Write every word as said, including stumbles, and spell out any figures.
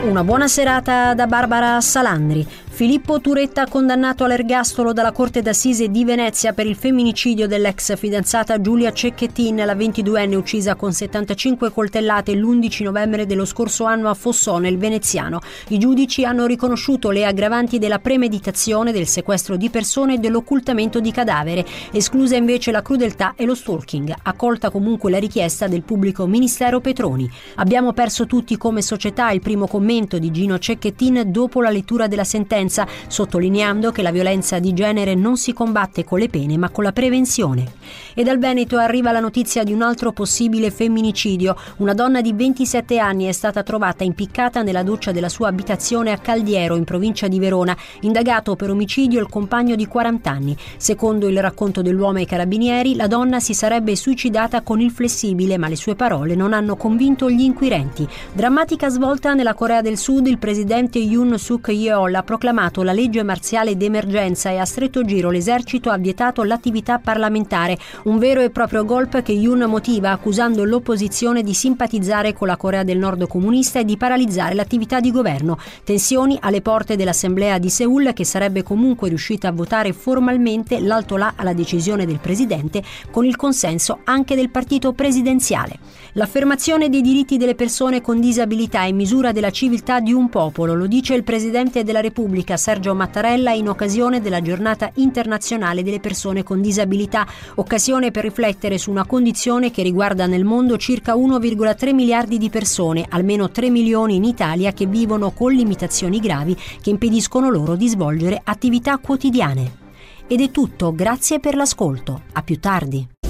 Una buona serata da Barbara Salandri. Filippo Turetta condannato all'ergastolo dalla Corte d'Assise di Venezia per il femminicidio dell'ex fidanzata Giulia Cecchettin, la ventiduenne uccisa con settantacinque coltellate l'undici novembre dello scorso anno a Fossò, nel veneziano. I giudici hanno riconosciuto le aggravanti della premeditazione, del sequestro di persone e dell'occultamento di cadavere, esclusa invece la crudeltà e lo stalking. Accolta comunque la richiesta del pubblico ministero Petroni. Abbiamo perso tutti come società, il primo commento di Gino Cecchettin dopo la lettura della sentenza, sottolineando che la violenza di genere non si combatte con le pene ma con la prevenzione. E dal Veneto arriva la notizia di un altro possibile femminicidio. Una donna di ventisette anni è stata trovata impiccata nella doccia della sua abitazione a Caldiero, in provincia di Verona. Indagato per omicidio il compagno di quaranta anni. Secondo il racconto dell'uomo ai carabinieri, la donna si sarebbe suicidata con il flessibile, ma le sue parole non hanno convinto gli inquirenti. Drammatica svolta nella Corea del Sud. Il presidente Yoon Suk Yeol ha proclamato la legge marziale d'emergenza e a stretto giro l'esercito ha vietato l'attività parlamentare. Un vero e proprio golpe che Yoon motiva accusando l'opposizione di simpatizzare con la Corea del Nord comunista e di paralizzare l'attività di governo. Tensioni alle porte dell'Assemblea di Seul, che sarebbe comunque riuscita a votare formalmente l'alto là alla decisione del presidente, con il consenso anche del partito presidenziale. L'affermazione dei diritti delle persone con disabilità è misura della civiltà di un popolo, lo dice il presidente della Repubblica Sergio Mattarella in occasione della Giornata internazionale delle persone con disabilità, occasione per riflettere su una condizione che riguarda nel mondo circa uno virgola tre miliardi di persone, almeno tre milioni in Italia, che vivono con limitazioni gravi che impediscono loro di svolgere attività quotidiane. Ed è tutto, grazie per l'ascolto. A più tardi.